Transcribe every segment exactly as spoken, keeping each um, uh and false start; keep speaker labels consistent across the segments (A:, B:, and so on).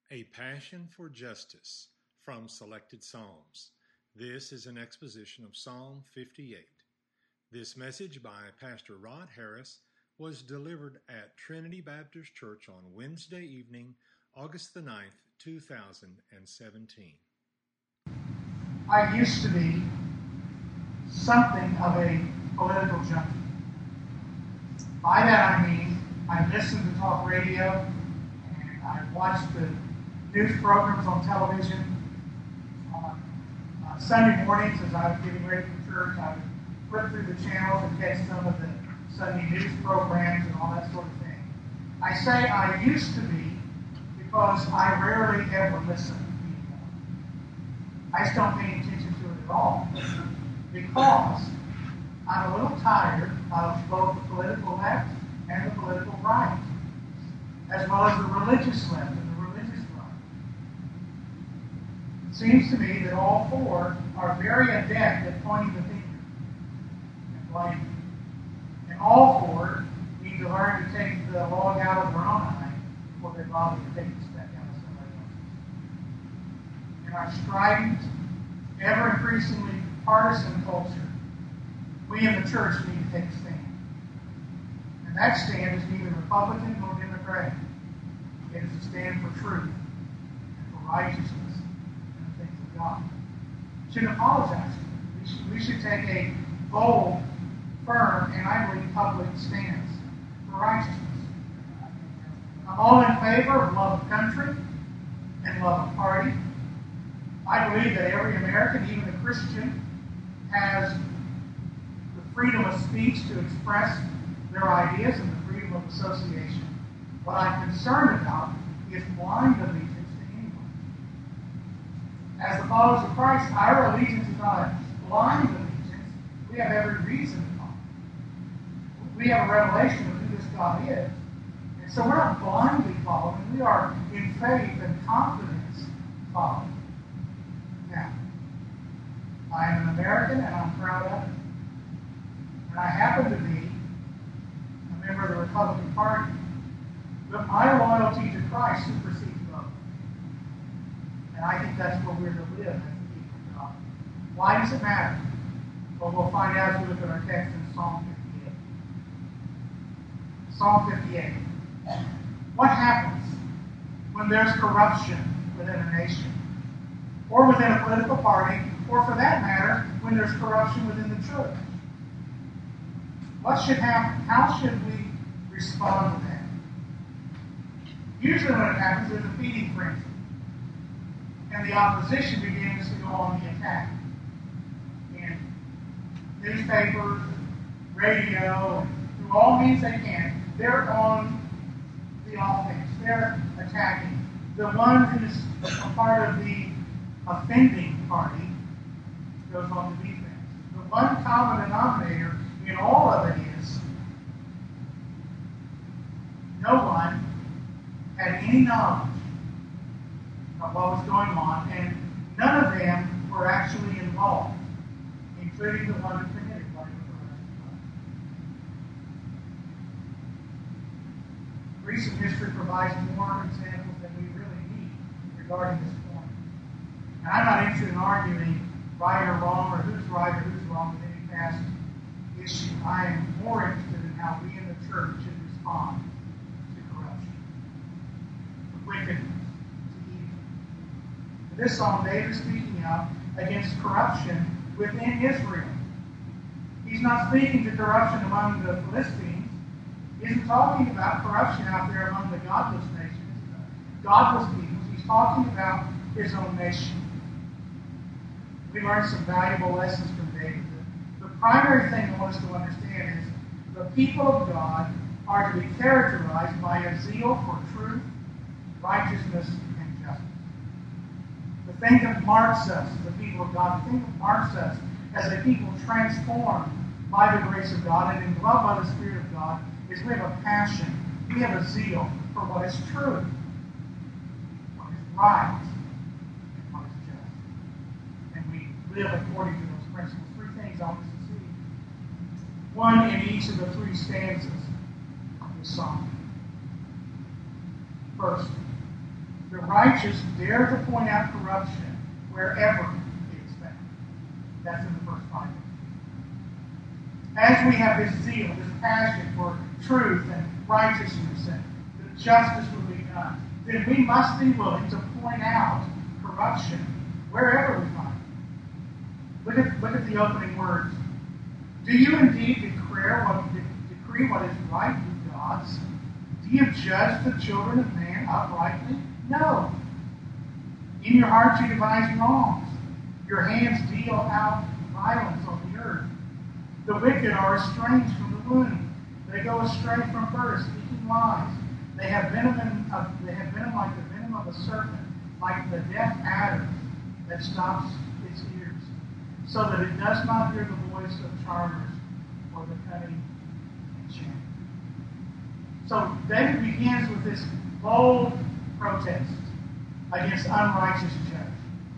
A: A Passion for Justice from Selected Psalms. This is an exposition of Psalm fifty-eight. This message by Pastor Rod Harris was delivered at Trinity Baptist Church on Wednesday evening, August the ninth, two thousand seventeen.
B: I used to be something of a political junkie. By that I mean I listened to talk radio and I watched the news programs on television. On uh, Sunday mornings, as I was getting ready for church, I would flip through the channels and catch some of the Sunday news programs and all that sort of thing. I say I used to be because I rarely ever listen anymore. I just don't pay attention to it at all because I'm a little tired of both the political left and the political right, as well as the religious left and the religious right. It seems to me that all four are very adept at pointing the finger and blaming. And all four need to learn to take the log out of their own eye before they bother to take the speck out of somebody else's. In our strident, ever increasingly partisan culture, we in the church need to take a stand. And that stand is neither Republican nor Democratic. It is a stand for truth and for righteousness and the things of God. We shouldn't apologize. We should, we should take a bold, firm, and I believe public stance for righteousness. I'm all in favor of love of country and love of party. I believe that every American, even a Christian, has the freedom of speech to express their ideas and the freedom of association. What I'm concerned about is blind allegiance to anyone. As the followers of Christ, our allegiance is not a blind allegiance. We have every reason to follow. We have a revelation of who this God is. And so we're not blindly following. We are in faith and confidence following. Now, I am an American and I'm proud of it. And I happen to be a member of the Republican Party. But my loyalty to Christ supersedes both. And I think that's where we're to live as the people of God. Why does it matter? Well, we'll find out as we look at our text in Psalm fifty-eight. Psalm fifty-eight. What happens when there's corruption within a nation? Or within a political party? Or for that matter, when there's corruption within the church? What should happen? How should we respond to that? Usually when it happens, there's a feeding frenzy. And the opposition begins to go on the attack. In newspapers, radio, and through all means they can, they're on the offense. They're attacking. The one who's a part of the offending party goes on the defense. The one common denominator in all of it is no one had any knowledge of what was going on, and none of them were actually involved, including the one who committed what he was arrested for. Recent history provides more examples than we really need regarding this point. And I'm not interested in arguing right or wrong or who's right or who's wrong with any past issue. I am more interested in how we in the church should respond to corruption, to wickedness, to evil. In this psalm, David is speaking out against corruption within Israel. He's not speaking to corruption among the Philistines. He isn't talking about corruption out there among the godless nations, the godless peoples. He's talking about his own nation. We learned some valuable lessons from David. The primary thing I want us to understand is the people of God are to be characterized by a zeal for truth, righteousness, and justice. The thing that marks us, the people of God, the thing that marks us as a people transformed by the grace of God and indwelt by the Spirit of God is we have a passion, we have a zeal for what is true, what is right, and what is just. And we live according to those principles. Three things I want us to see. One in each of the three stanzas of this psalm. First, there righteous dare to point out corruption wherever it is found. That's in the first five verses. As we have this zeal, this passion for truth and righteousness and that justice will be done, then we must be willing to point out corruption wherever we find it. Look at, look at the opening words. Do you indeed declare what, de- decree what is right, you gods? Do you judge the children of man uprightly? No. In your hearts you devise wrongs. Your hands deal out violence on the earth. The wicked are estranged from the womb. They go astray from birth, speaking lies. They have venom, in, uh, they have venom like the venom of a serpent, like the deaf adder that stops its ears, so that it does not hear the voice of charmers or the cunning enchantment. So David begins with this bold protest against unrighteous judge.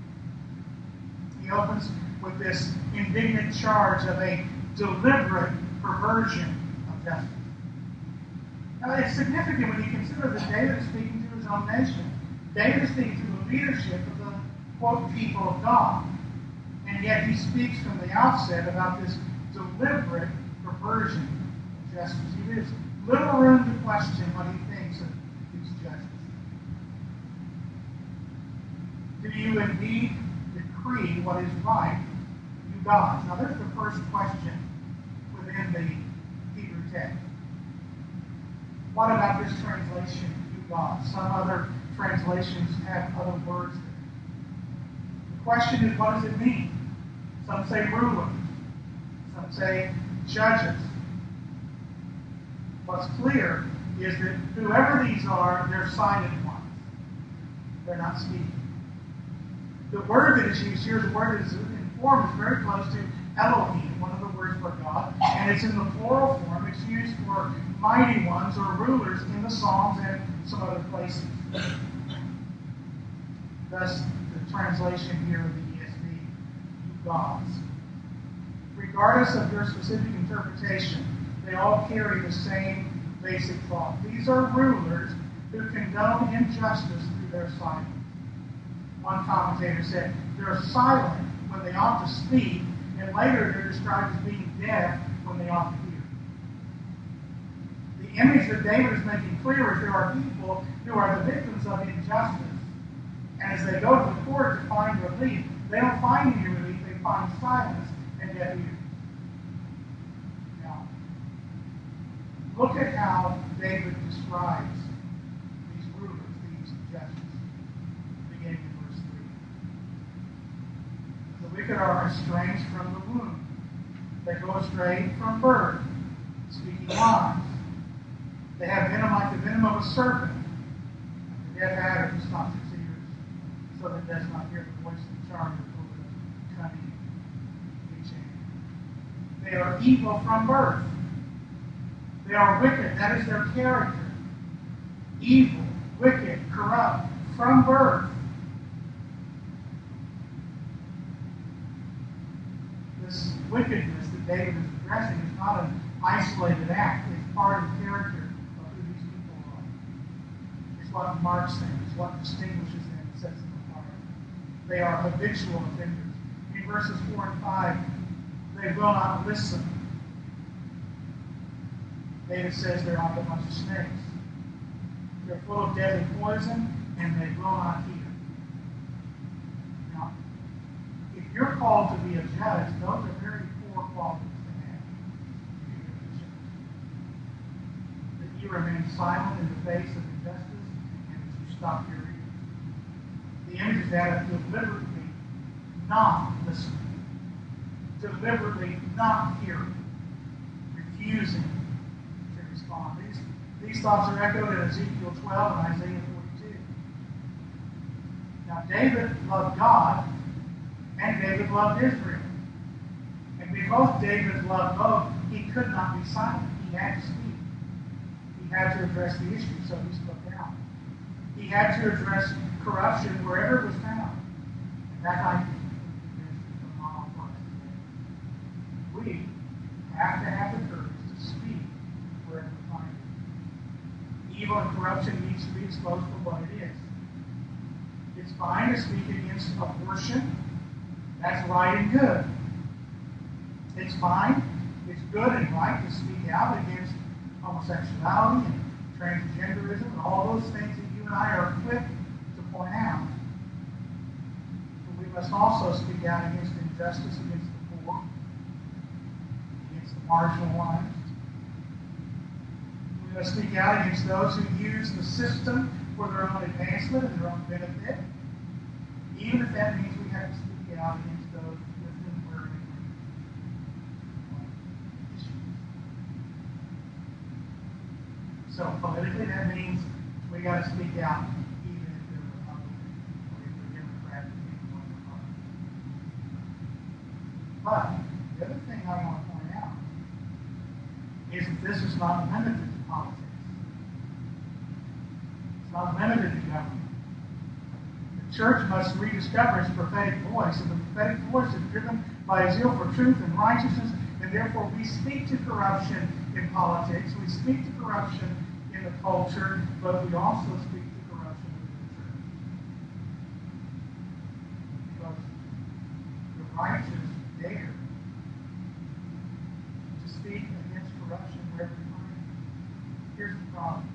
B: He opens with this indignant charge of a deliberate perversion of justice. Now, it's significant when you consider that David is speaking to his own nation. David is speaking to the leadership of the, quote, people of God. And yet he speaks from the outset about this deliberate perversion of justice. He leaves little room to question what he thinks of these judges. Do you indeed decree what is right, you gods? Now, there's the first question within the Hebrew text. What about this translation, you gods? Some other translations have other words there. The question is, what does it mean? Some say rulers. Some say judges. What's clear is that whoever these are, they're silent ones. They're not speaking. The word that is used here, the word that is in form, is very close to Elohim, one of the words for God, and it's in the plural form. It's used for mighty ones or rulers in the Psalms and some other places. Thus, the translation here of the E S V, you gods. Regardless of your specific interpretation, they all carry the same basic thought. These are rulers who condone injustice through their silence. One commentator said, they're silent when they ought to speak, and later they're described as being deaf when they ought to hear. The image that David is making clear is there are people who are the victims of injustice, and as they go to the court to find relief, they don't find any relief, they find silence and deaf ears. Now, look at how David describes these rulers, these judges, beginning in verse three. The wicked are estranged from the womb. They go astray from birth, speaking lies. They have venom like the venom of a serpent, like the deaf adder who stops its ears, so that it does not hear the voice of the charmer or the cunning enchantment. They are evil from birth. They are wicked. That is their character. Evil, wicked, corrupt, from birth. This wickedness that David is addressing is not an isolated act. It's part of the character of who these people are. It's what marks them. It's what distinguishes them and sets them apart. They are habitual offenders. In verses four and five, they will not listen. David says they're like a bunch of snakes. They're full of deadly poison, and they will not hear. Now, if you're called to be a judge, those are very poor qualities to have. That you remain silent in the face of injustice, and that you stop your ears. The image is that of deliberately not listening, deliberately not hearing, refusing to respond. These, these thoughts are echoed in Ezekiel twelve and Isaiah forty-two. Now, David loved God, and David loved Israel. And because David loved both, he could not be silent. He had to speak. He had to address the issue, so he spoke out. He had to address corruption wherever it was found. And that, I think, is the model for us today. We have to have the courage to speak wherever we find it. Evil and corruption needs to be exposed for what it is. It's fine to speak against abortion. That's right and good. It's fine. It's good and right to speak out against homosexuality and transgenderism and all those things that you and I are quick to point out. But we must also speak out against injustice against the poor, against the marginalized. We must speak out against those who use the system for their own advancement and their own benefit, even if that means we have to speak out against those with whom we're in issues. So politically, that means we got to speak out, even if they're Republican or if they're Democrat, depending on the party. But the other thing I want to point out is that this is not limited to politics. It's not limited to government. The church must rediscover its prophetic voice, and the prophetic voice is driven by a zeal for truth and righteousness, and therefore we speak to corruption in politics, we speak to corruption in the culture, but we also speak to corruption within the church. Because the righteous dare to speak against corruption wherever they find it. Here's the problem.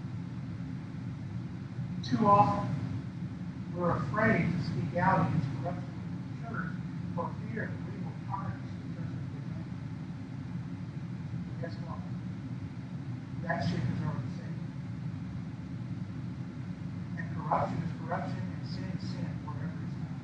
B: Too often, we're afraid to speak out against corruption within the church for fear that we will tarnish the church of the name. But guess what? That ship is already sailed. And corruption is corruption, and sin is sin, wherever it's found.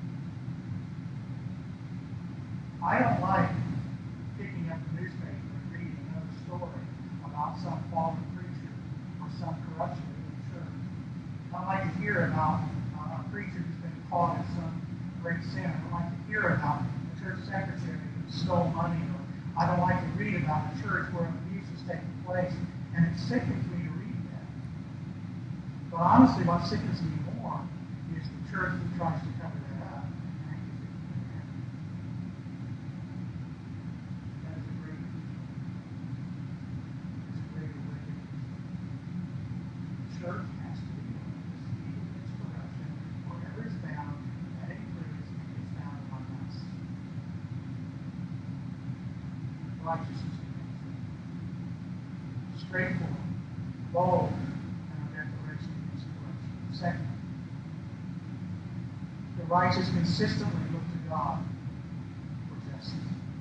B: I don't like picking up the newspaper and reading another story about some fallen preacher or some corruption within the church. I don't like to hear about uh, a preacher who's been caught in some great sin. I don't like to hear about a church secretary who stole money. Or I don't like to read about a church where abuse is taking place. And it sickens me to read that. But honestly, what sickens me more is the church that tries to cover that up. That is a great evil. It's a great wickedness. The church has to be able to speak against corruption wherever it's found, and that includes if it's found among us. Righteousness. Straightforward, bold, and a declaration against corruption. Second, the righteous consistently look to God for justice.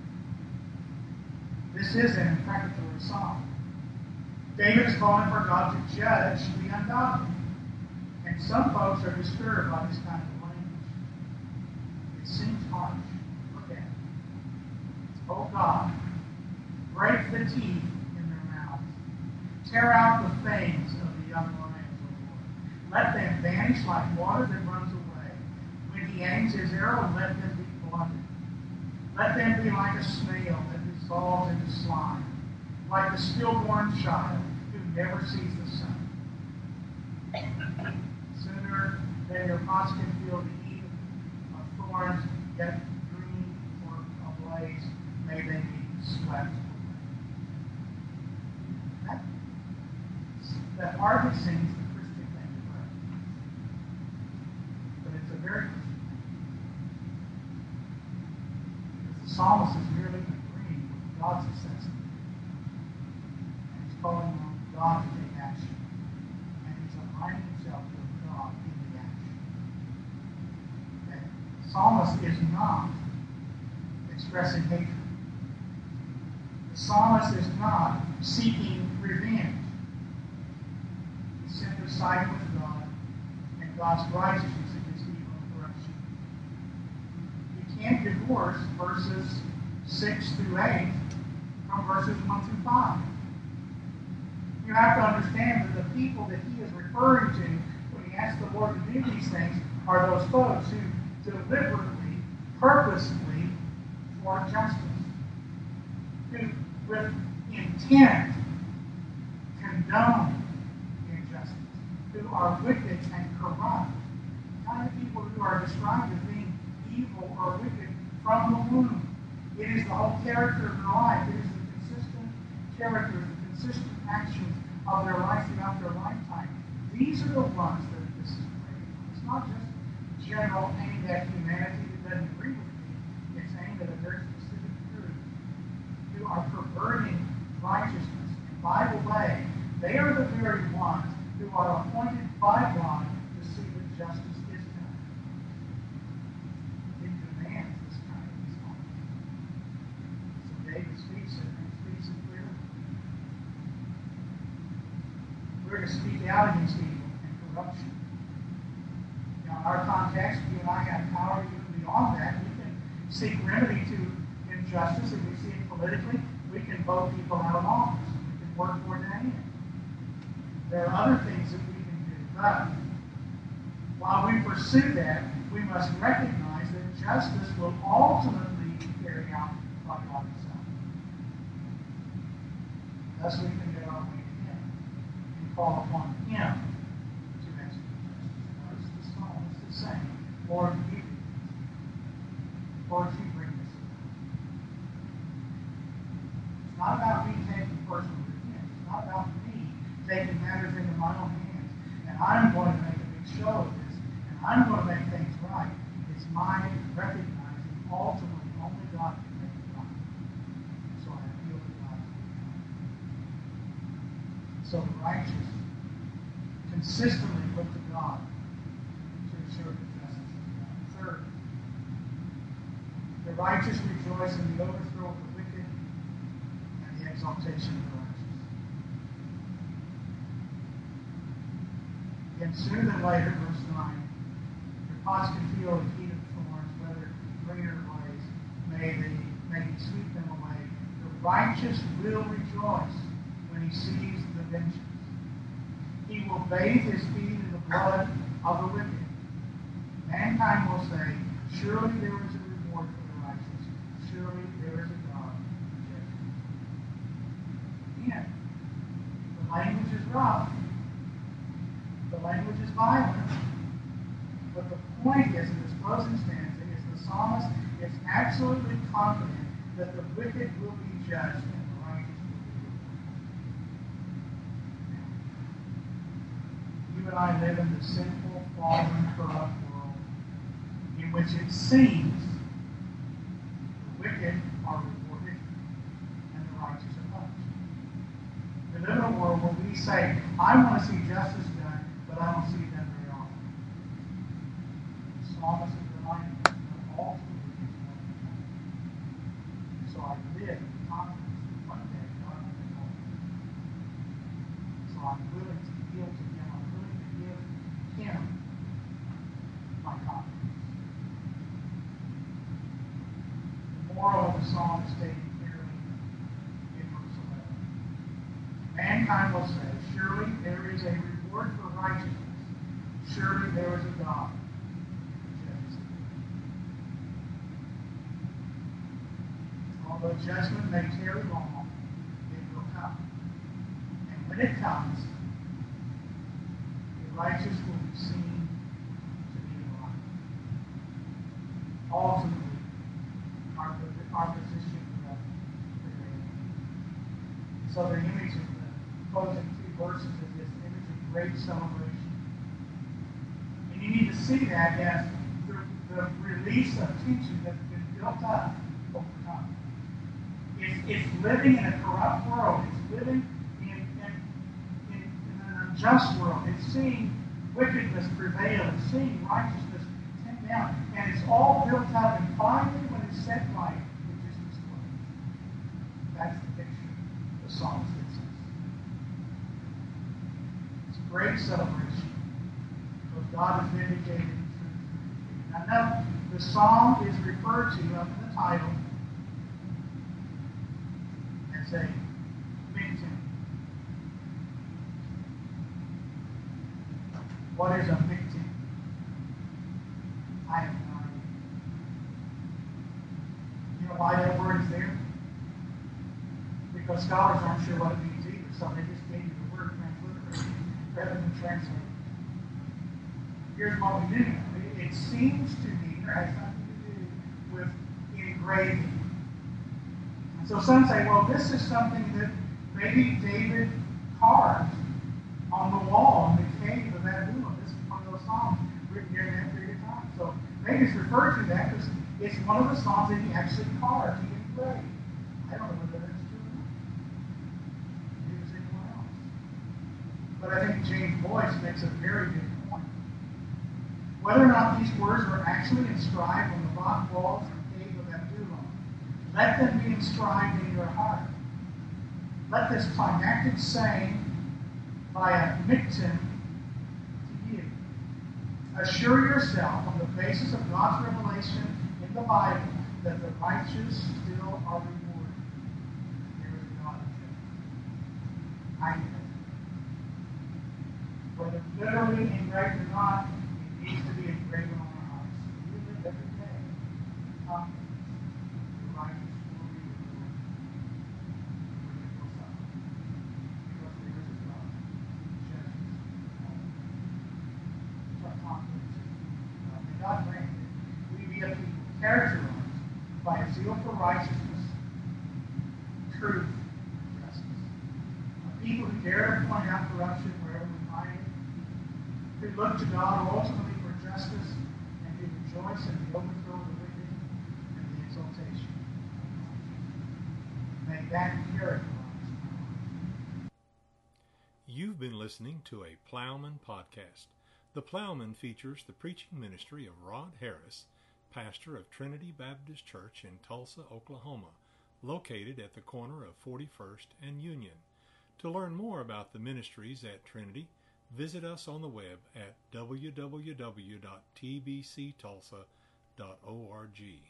B: This is an imprecatory psalm. David is calling for God to judge the ungodly. And some folks are disturbed by this kind of language. It seems harsh. Look at it. Oh God, break the teeth. Tear out the fangs of the young lions, O Lord. Let them vanish like water that runs away. When he aims his arrow, let them be blunted. Let them be like a snail that dissolves into slime, like the stillborn child who never sees the sun. Sooner than your pots can feel the heat of thorns, yet green or ablaze, may they be swept. That hardly seems the Christian thing to pray. But it's a very Christian thing. Because the psalmist is merely agreeing with God's assessment. And he's calling on God to take action. And he's aligning himself with God in the action. Okay? The psalmist is not expressing hatred. The psalmist is not seeking revenge. Simply siding with God and God's righteousness against evil and corruption. You can't divorce verses six through eight from verses one through five. You have to understand that the people that he is referring to when he asks the Lord to do these things are those folks who deliberately, purposefully thwart justice, who with intent condone who are wicked and corrupt. The kind of people who are described as being evil or wicked from the womb. It is the whole character of their life. It is the consistent character, the consistent actions of their life throughout their lifetime. These are the ones that this is praying on. It's not just general aimed at humanity that doesn't agree with me. It's aimed at a very specific group who are perverting righteousness. And by the way, they are the very ones who are appointed by God to see that justice is done. It demands this kind of response. So David speaks it and speaks it clearly. We're to speak out against evil and corruption. Now, in our context, you and I have power even beyond that. We can seek remedy to injustice. If we see it politically, we can vote people out of office. We can work toward that end. There are other things that we can do. But while we pursue that, we must recognize that justice will ultimately be carried out by God Himself. Thus we can get our way to Him and call upon Him to execute justice. Notice the psalmist is saying, Lord, you do this. Lord, you bring this about. It's not about me taking personal revenge. It's not about me taking matters into my own hands. And I'm going to make a big show of this. And I'm going to make things right. It's my recognizing ultimately only God can make it right. So I appeal to God. So the righteous consistently look to God to ensure that justice is done. Third, the righteous rejoice in the overthrow of the wicked and the exaltation of the righteous. And sooner than later, verse nine, your pots can feel the heat of thorns, whether greener blaze, may they may he sweep them away. The righteous will rejoice when he sees the vengeance. He will bathe his feet in the blood of the wicked. Mankind will say, surely there is a reward for the righteous. Surely there is a God for judgment. Again, the language is rough. The language is violent, but the point is, in this closing stanza, is the psalmist is absolutely confident that the wicked will be judged and the righteous will be rewarded. You and I live in the sinful, fallen, corrupt world in which it seems the wicked are rewarded and the righteous are punished. We live in a world where we say, I want to see justice done, but I don't see it done very often. The psalmist is reminding us that all too wicked is one another. So I live in confidence that one day God will be holy. So I'm willing to yield to Him. I'm willing to give Him my confidence. The moral of the psalm is stated clearly in verse eleven. Mankind will say, surely there is a reward for righteousness. Surely there is a God who judges the wicked. Although judgment may tarry long, it will come. And when it comes, the righteous will be seen to be in the light. Ultimately, our, our position will prevail. So the image of the closing two verses is this image of great celebration. And you need to see that as the, the release of tension that's been built up over time. It's, it's living in a corrupt world. It's living in, in, in, in an unjust world. It's seeing wickedness prevail. It's seeing righteousness tend down. And it's all built up. And finally, when it's set right, it just explodes. That's the picture the psalmist gives us. It's a great celebration. God is vindicated in truth. Now note, the psalm is referred to up in the title as a miktam. What is a miktam? I have no idea. You know why that word is there? Because scholars aren't sure what it means either, so they just gave you the word transliteration rather than translate. Here's what we do. It seems to me, or has something to do with engraving. And so some say, well, this is something that maybe David carved on the wall in the cave of Adullam. This is one of those songs written near Davis referred to that because it's one of the songs that he actually carved. He engraved. I don't know whether that's true or not. Maybe it was anyone else. But I think James Boyce makes a very good point. Whether or not these words were actually inscribed on the rock walls and cave of Adullam, let them be inscribed in your heart. Let this climactic saying by a Micton to you. Assure yourself on the basis of God's revelation in the Bible that the righteous still are rewarded. There is God in heaven. I know. Whether literally engraved or not, it needs to be engraved on our hearts. We live every day. Um, the righteous will be rewarded. Because there is a God. Justice. Our confidence in God. May God grant that we be a people characterized by a zeal for righteousness, truth, and justice. A people who dare to point out corruption wherever we find it, who look to God ultimately for justice, and who rejoice in the overthrow of the wicked and the exaltation of the righteous. May that characterize our life.
A: You've been listening to a Plowman podcast. The Plowman features the preaching ministry of Rod Harris, pastor of Trinity Baptist Church in Tulsa, Oklahoma, located at the corner of forty-first and Union. To learn more about the ministries at Trinity, visit us on the web at w w w dot t b c tulsa dot org.